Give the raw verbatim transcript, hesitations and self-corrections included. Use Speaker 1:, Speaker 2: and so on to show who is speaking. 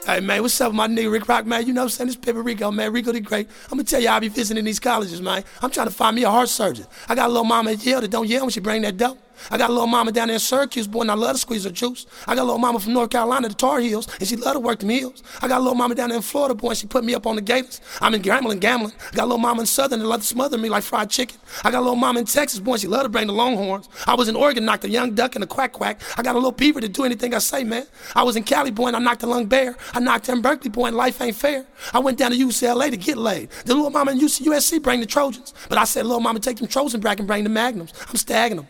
Speaker 1: Hey man, what's up with my nigga Rick Rock, man? You know what I'm saying? This Pimpin' Rico, man. Rico the Great. I'm gonna tell you, I be visiting these colleges, man. I'm trying to find me a heart surgeon. I got a little mama at Yale that don't yell when she bring that dope. I got a little mama down there in Syracuse, boy, and I love to squeeze her juice. I got a little mama from North Carolina, the Tar Heels, and she love to work them heels. I got a little mama down there in Florida, boy, and she put me up on the Gators. I'm in gambling, gambling. I got a little mama in Southern that love to smother me like fried chicken. I got a little mama in Texas, boy, and she love to bring the Longhorns. I was in Oregon, knocked a young duck and a quack quack. I got a little beaver to do anything I say, man. I was in Cali, boy, and I knocked a lung bear. I knocked in Berkeley, boy, and life ain't fair. I went down to U C L A to get laid. The little mama in U C U S C bring the Trojans. But I said, little mama, take them Trojan back and bring the Magnums. I'm stagging them.